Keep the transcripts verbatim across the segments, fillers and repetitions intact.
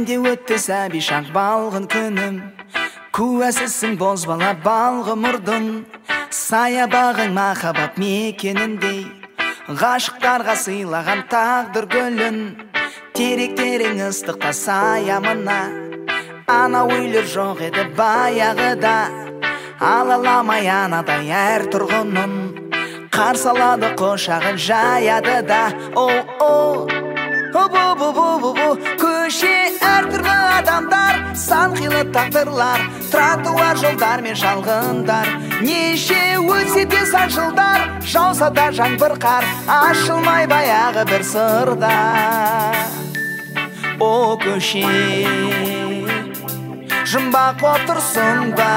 менде өтті сәби шақ балғын күнім, куәсісің бозбала балғы мұрдың, саябағың махаббат мекеніндей, ғашықтарға сыйлаған тағдыр гүлін, теректерің ыстықта саямына, ана үйлер жоқ еді баяғыда, алаламай анадай әр тұрғынын, қарсалады қошағын жаяды да. О-о, о-бу-бу-бу-бу-бу, көше әртүрлі адамдар, сан қилы тағдырлар, тротуар жолдар мен шалғындар, неше өтсе де сан жылдар, жауса да жаңбыр қар, ашылмай баяғы бір сырда. О көше, жұмбақ боп тұрсың ба,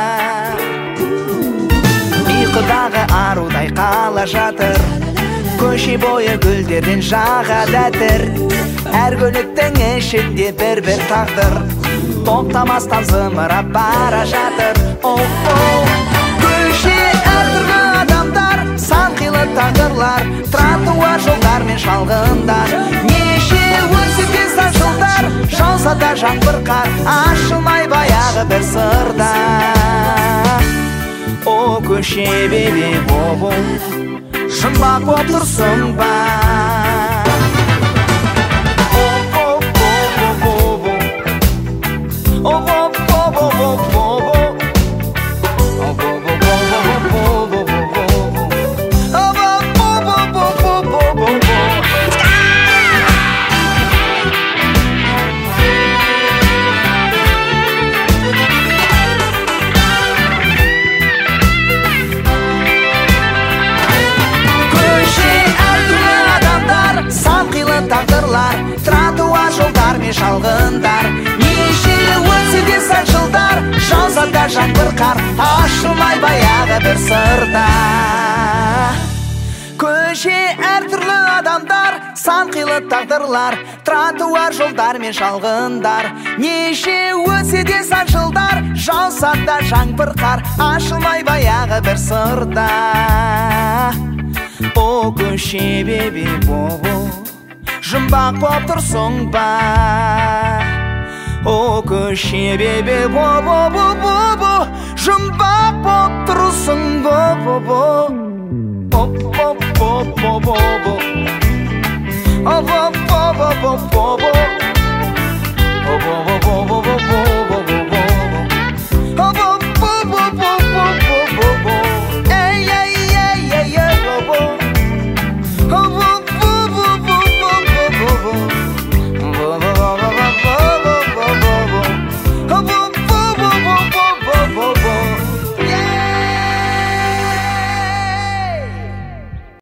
ұйқыдағы арудай қала жатыр, көше бойы гүлдерден жағады әтір, әр көліктің ішінде бір-бір тағдыр, тоқтамастан зымырап бара жатыр. О-о, көше әртүрлі адамдар, сан қилы тағдырлар, тротуар жолдар мен шалғындар, неше өтсе де сан жылдар, жауса да жаңбыр қар, ашылмай баяғы бір сырда. О көше бебе бобо, жұмбақ боп тұрсың ба. Тағдырлар, тротуар жолдар мен шалғындар, неше өтсе де сан жылдар, жауса да жаңбыр қар, ашылмай баяғы бір сырда. Көше әртүрлі адамдар, сан қилы тағдырлар, тротуар жолдар мен шалғындар, неше өтсе де сан жылдар, жауса да жаңбыр қар, ашылмай баяғы бір сырда. О көше бебе бобо, жұмбақ боп тұрсың ба. О көше бебе бо-бо-бо-бо-бо, жұмбақ боп тұрсың бо-бо-бо. Бо-бо-бо-бо-бо-бо, о-бо-бо-бо-бо-бо.